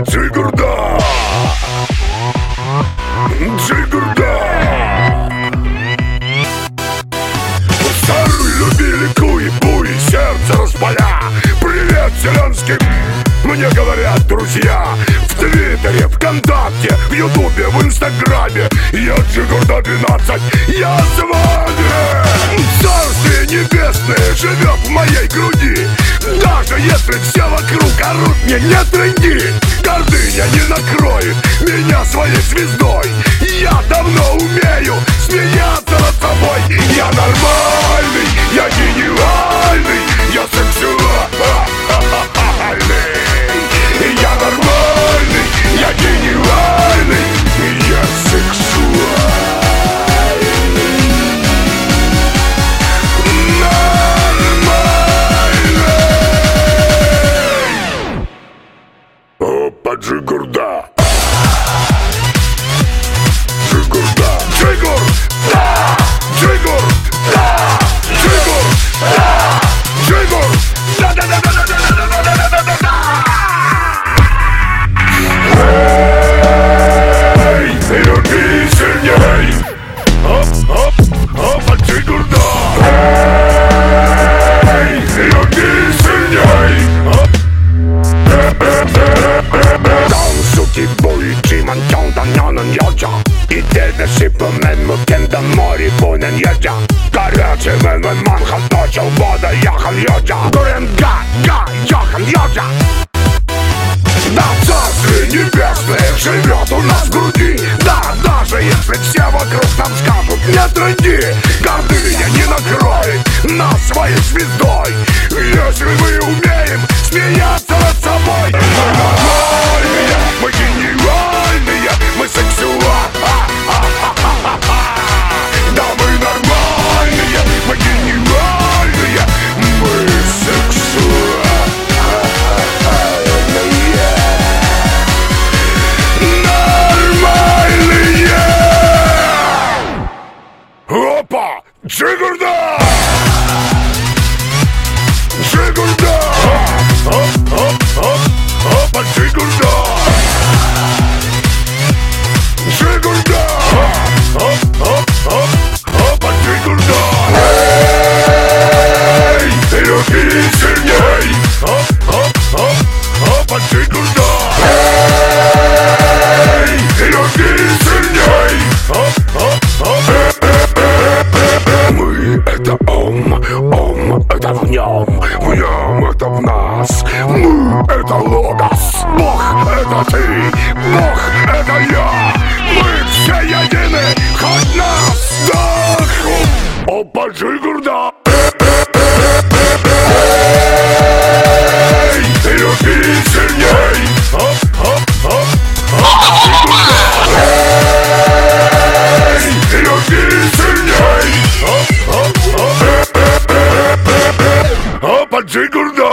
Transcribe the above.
Джигурда! Джигурда! Старые любили куи-буи, сердце распаля. Привет зеленским, мне говорят друзья. В Твиттере, ВКонтакте, в Ютубе, в Инстаграме. Я Джигурда 12, я с вами. Царствие небесное живет в моей груди. Даже если все вокруг орут мне не тренди, гордыня не накроет меня своей звездой. Я давно умею смеяться над собой. Я нормальный, я гениальный, я сексуальный. Я нормальный, я гениальный, я сексуальный. Опа, Джигурда! Джигурда! Джигурда! Джигурда! Джигурда! Джигурда! Да-да-да-да-да-да-да-да-да-да-да! Эй, люби сильней! Оп, оп, опа, Джигурда! Эй, люби сильней! Оп! Suki boyucuyman candan 여자 이때는 싶으면 묵힌다 머리보는 여자 가려지면 웬만한 너저보다 약한 여자 노래는 가 약한 여자 Да, царствие небесное живет у нас в груди. Да, даже если все вокруг нам скажут не тренди, гордыня не накроет нас своей звездой. Если мы умеем смеяться над собой. Мы нормальные, мы гениальные, мы сексуальные. Да, мы нормальные, мы гениальные, мы сексуальные. Опа! Джигурда! Джигурда! Опа, Джигурда! Джигурда! Опа, Джигурда! Эй, люби сильней! Опа, Джигурда! Эй, люби сильней! Мы — это ом это в нем это в нас. Мы — это логос, Бог — это ты, Бог — это я. Мы все едины, хоть нас так. Опа, Джигурда! Эй, люби сильней! Эй, люби сильней! Опа, Джигурда!